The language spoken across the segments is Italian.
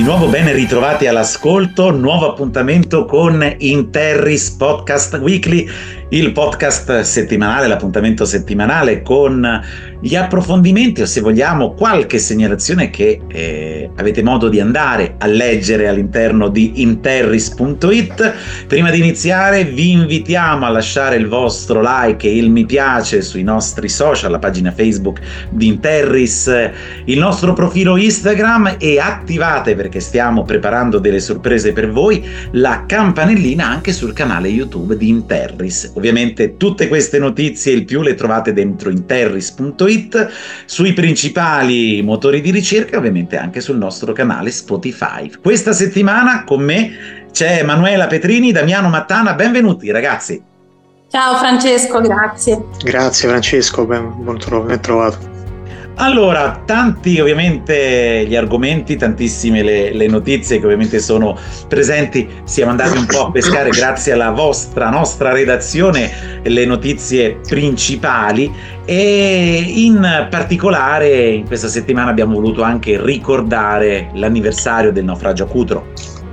nuovo ben ritrovati all'ascolto, nuovo appuntamento con Interris Podcast Weekly, il podcast settimanale, l'appuntamento settimanale con gli approfondimenti o, se vogliamo, qualche segnalazione che avete modo di andare a leggere all'interno di interris.it. Prima di iniziare vi invitiamo a lasciare il vostro like e il mi piace sui nostri social, la pagina Facebook di Interris, il nostro profilo Instagram, e attivate, perché stiamo preparando delle sorprese per voi, la campanellina anche sul canale YouTube di Interris. Ovviamente tutte queste notizie e il più le trovate dentro interris.it, sui principali motori di ricerca e ovviamente anche sul nostro canale Spotify. Questa settimana con me c'è Manuela Petrini, Damiano Mattana. Benvenuti ragazzi. Ciao Francesco, grazie. Grazie Francesco, ben trovato. Allora, tanti ovviamente gli argomenti, tantissime le notizie che ovviamente sono presenti. Siamo andati un po' a pescare, grazie alla nostra redazione, le notizie principali, e in particolare in questa settimana abbiamo voluto anche ricordare l'anniversario del naufragio a Cutro.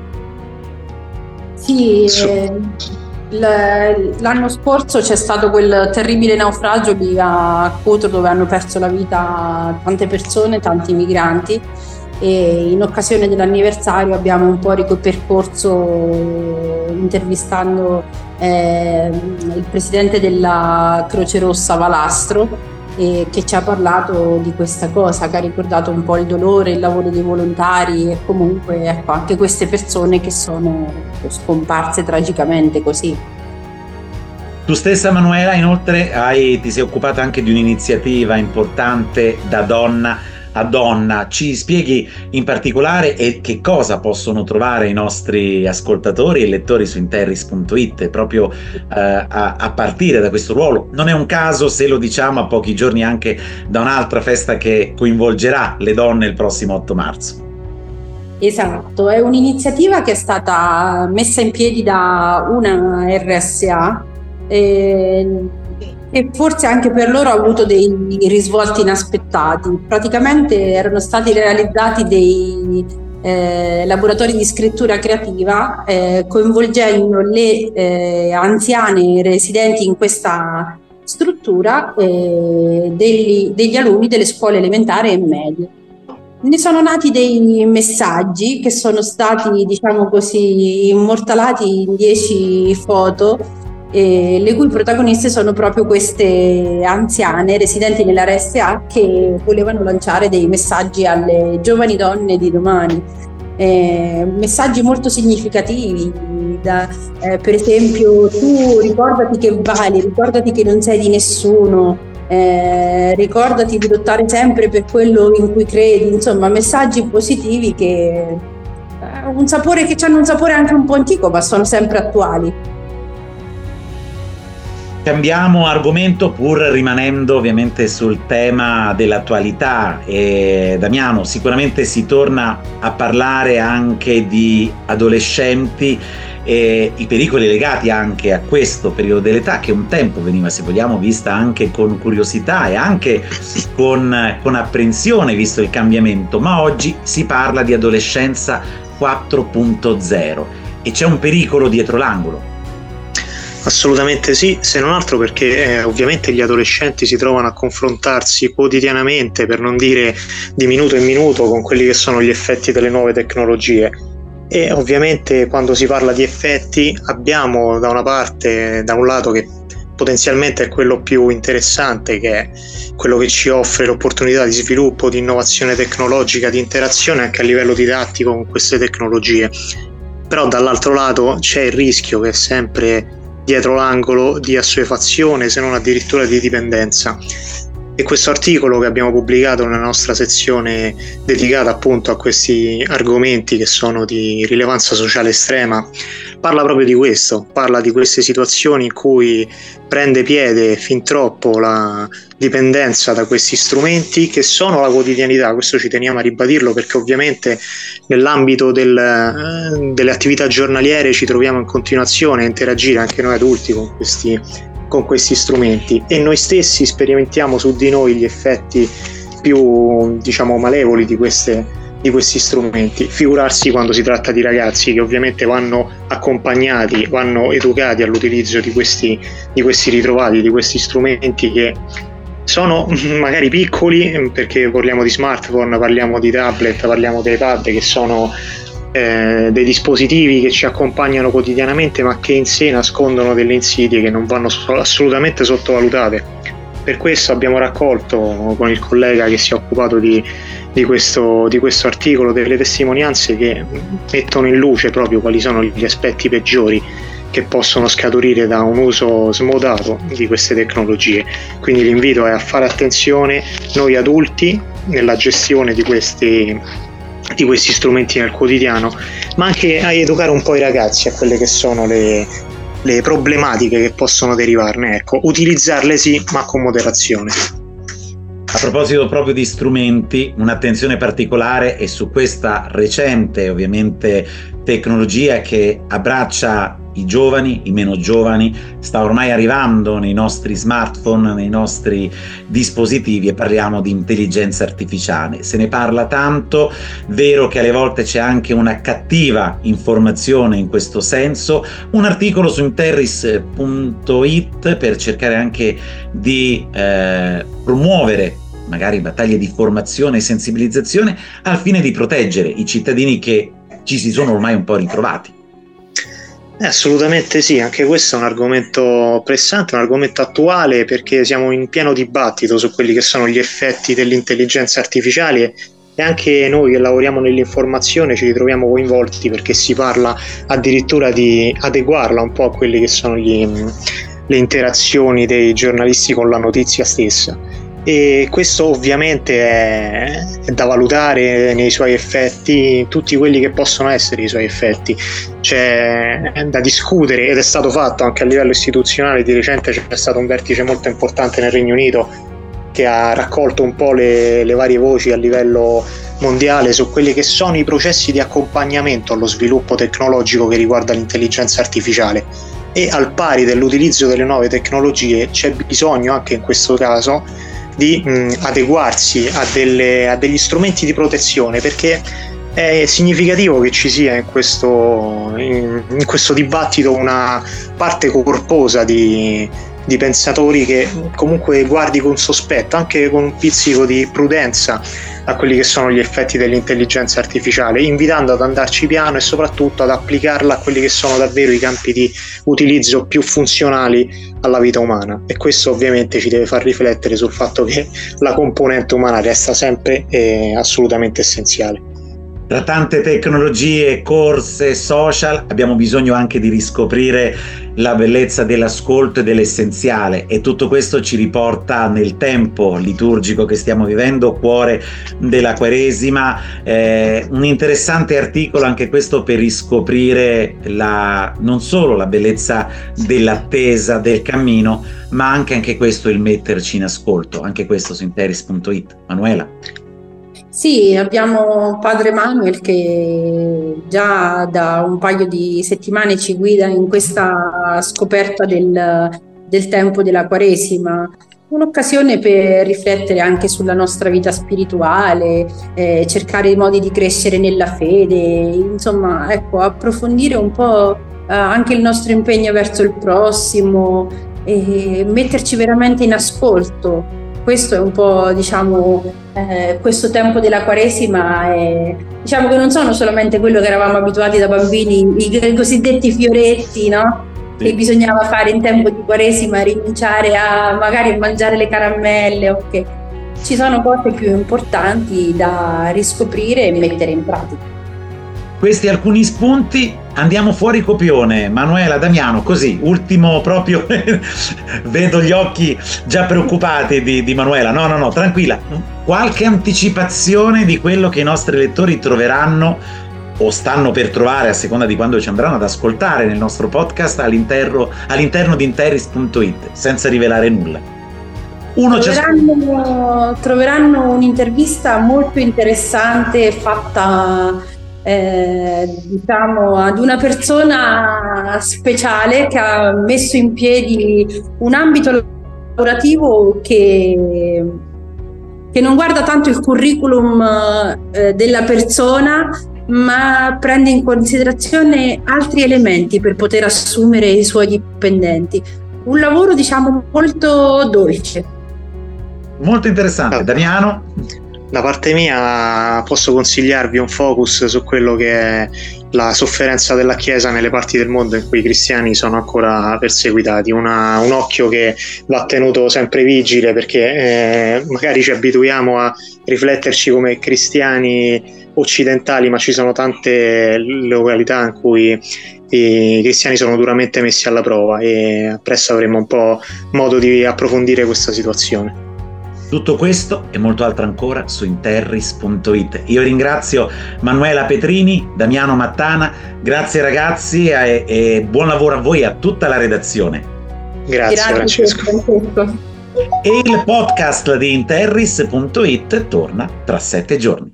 Sì, l'anno scorso c'è stato quel terribile naufragio lì a Cutro, dove hanno perso la vita tante persone, tanti migranti, e in occasione dell'anniversario abbiamo un po' ripercorso intervistando il presidente della Croce Rossa Valastro, che ci ha parlato di questa cosa, che ha ricordato un po' il dolore, il lavoro dei volontari e comunque anche queste persone che sono scomparse tragicamente così. Tu stessa, Manuela, inoltre ti sei occupata anche di un'iniziativa importante da donna a donna. Ci spieghi in particolare che cosa possono trovare i nostri ascoltatori e lettori su interris.it proprio a partire da questo ruolo? Non è un caso se lo diciamo a pochi giorni anche da un'altra festa che coinvolgerà le donne il prossimo 8 marzo. Esatto, è un'iniziativa che è stata messa in piedi da una RSA e forse anche per loro ha avuto dei risvolti inaspettati. Praticamente erano stati realizzati dei laboratori di scrittura creativa coinvolgendo le anziane residenti in questa struttura, degli alunni delle scuole elementari e medie. Ne sono nati dei messaggi che sono stati, diciamo così, immortalati in 10 foto, le cui protagoniste sono proprio queste anziane residenti nella RSA che volevano lanciare dei messaggi alle giovani donne di domani, messaggi molto significativi, per esempio: tu ricordati che vali, ricordati che non sei di nessuno, ricordati di lottare sempre per quello in cui credi. Insomma, messaggi positivi che hanno un sapore anche un po' antico, ma sono sempre attuali. Cambiamo argomento, pur rimanendo ovviamente sul tema dell'attualità. Damiano, sicuramente si torna a parlare anche di adolescenti e i pericoli legati anche a questo periodo dell'età, che un tempo veniva, se vogliamo, vista anche con curiosità e anche con apprensione, visto il cambiamento, ma oggi si parla di adolescenza 4.0 e c'è un pericolo dietro l'angolo. Assolutamente sì, se non altro perché ovviamente gli adolescenti si trovano a confrontarsi quotidianamente, per non dire di minuto in minuto, con quelli che sono gli effetti delle nuove tecnologie. E ovviamente quando si parla di effetti abbiamo da un lato che potenzialmente è quello più interessante, che è quello che ci offre l'opportunità di sviluppo, di innovazione tecnologica, di interazione anche a livello didattico con queste tecnologie. Però dall'altro lato c'è il rischio che è sempre dietro l'angolo di assuefazione, se non addirittura di dipendenza. E questo articolo che abbiamo pubblicato nella nostra sezione dedicata appunto a questi argomenti che sono di rilevanza sociale estrema parla proprio di questo, parla di queste situazioni in cui prende piede fin troppo la dipendenza da questi strumenti che sono la quotidianità. Questo ci teniamo a ribadirlo, perché ovviamente nell'ambito delle attività giornaliere ci troviamo in continuazione a interagire anche noi adulti con questi strumenti, e noi stessi sperimentiamo su di noi gli effetti più, diciamo, malevoli di queste questi strumenti. Figurarsi quando si tratta di ragazzi che ovviamente vanno accompagnati, vanno educati all'utilizzo di questi ritrovati, di questi strumenti che sono magari piccoli, perché parliamo di smartphone, parliamo di tablet, parliamo di iPad, che sono dei dispositivi che ci accompagnano quotidianamente, ma che in sé nascondono delle insidie che non vanno assolutamente sottovalutate. Per questo abbiamo raccolto con il collega che si è occupato di questo articolo delle testimonianze che mettono in luce proprio quali sono gli aspetti peggiori che possono scaturire da un uso smodato di queste tecnologie. Quindi l'invito è a fare attenzione noi adulti nella gestione di questi strumenti nel quotidiano, ma anche a educare un po' i ragazzi a quelle che sono le problematiche che possono derivarne. Ecco, utilizzarle sì, ma con moderazione. A proposito proprio di strumenti, un'attenzione particolare è su questa recente, ovviamente, tecnologia che abbraccia i giovani, i meno giovani, sta ormai arrivando nei nostri smartphone, nei nostri dispositivi, e parliamo di intelligenza artificiale. Se ne parla tanto, vero che alle volte c'è anche una cattiva informazione in questo senso. Un articolo su interris.it per cercare anche di promuovere magari battaglie di formazione e sensibilizzazione al fine di proteggere i cittadini che ci si sono ormai un po' ritrovati. Assolutamente sì, anche questo è un argomento pressante, un argomento attuale, perché siamo in pieno dibattito su quelli che sono gli effetti dell'intelligenza artificiale, e anche noi che lavoriamo nell'informazione ci ritroviamo coinvolti, perché si parla addirittura di adeguarla un po' a quelle che sono le interazioni dei giornalisti con la notizia stessa. E questo ovviamente è da valutare nei suoi effetti, tutti quelli che possono essere i suoi effetti. C'è da discutere, ed è stato fatto anche a livello istituzionale. Di recente c'è stato un vertice molto importante nel Regno Unito che ha raccolto un po' le varie voci a livello mondiale su quelli che sono i processi di accompagnamento allo sviluppo tecnologico che riguarda l'intelligenza artificiale. E al pari dell'utilizzo delle nuove tecnologie c'è bisogno anche in questo caso di adeguarsi a degli strumenti di protezione, perché è significativo che ci sia in questo dibattito una parte corposa di pensatori che comunque guardi con sospetto, anche con un pizzico di prudenza, a quelli che sono gli effetti dell'intelligenza artificiale, invitando ad andarci piano e soprattutto ad applicarla a quelli che sono davvero i campi di utilizzo più funzionali alla vita umana. E questo ovviamente ci deve far riflettere sul fatto che la componente umana resta sempre assolutamente essenziale. Tra tante tecnologie, corse, social, abbiamo bisogno anche di riscoprire la bellezza dell'ascolto e dell'essenziale, e tutto questo ci riporta nel tempo liturgico che stiamo vivendo, cuore della Quaresima. Un interessante articolo anche questo per riscoprire non solo la bellezza dell'attesa, del cammino, ma anche questo, il metterci in ascolto, anche questo su interis.it. Manuela? Sì, abbiamo padre Manuel che già da un paio di settimane ci guida in questa scoperta del tempo della Quaresima, un'occasione per riflettere anche sulla nostra vita spirituale, cercare i modi di crescere nella fede, insomma, ecco, approfondire un po' anche il nostro impegno verso il prossimo e metterci veramente in ascolto. Questo è un po', diciamo, questo tempo della Quaresima, diciamo che non sono solamente quello che eravamo abituati da bambini, i cosiddetti fioretti, no? Sì. Che bisognava fare in tempo di Quaresima, rinunciare a magari mangiare le caramelle, ok. Ci sono cose più importanti da riscoprire e mettere in pratica. Questi alcuni spunti, andiamo fuori copione. Manuela, Damiano, così, ultimo proprio, vedo gli occhi già preoccupati di Manuela. No, tranquilla. Qualche anticipazione di quello che i nostri lettori troveranno o stanno per trovare, a seconda di quando ci andranno ad ascoltare nel nostro podcast, all'interno di interis.it, senza rivelare nulla. Troveranno un'intervista molto interessante fatta diciamo ad una persona speciale che ha messo in piedi un ambito lavorativo che che non guarda tanto il curriculum della persona, ma prende in considerazione altri elementi per poter assumere i suoi dipendenti. Un lavoro, diciamo, molto dolce. Molto interessante. Damiano? Da parte mia posso consigliarvi un focus su quello che è la sofferenza della Chiesa nelle parti del mondo in cui i cristiani sono ancora perseguitati, un occhio che va tenuto sempre vigile, perché magari ci abituiamo a rifletterci come cristiani occidentali, ma ci sono tante località in cui i cristiani sono duramente messi alla prova, e presto avremo un po' modo di approfondire questa situazione. Tutto questo e molto altro ancora su interris.it. Io ringrazio Manuela Petrini, Damiano Mattana, grazie ragazzi e buon lavoro a voi e a tutta la redazione. Grazie Francesco. E il podcast di interris.it torna tra 7 giorni.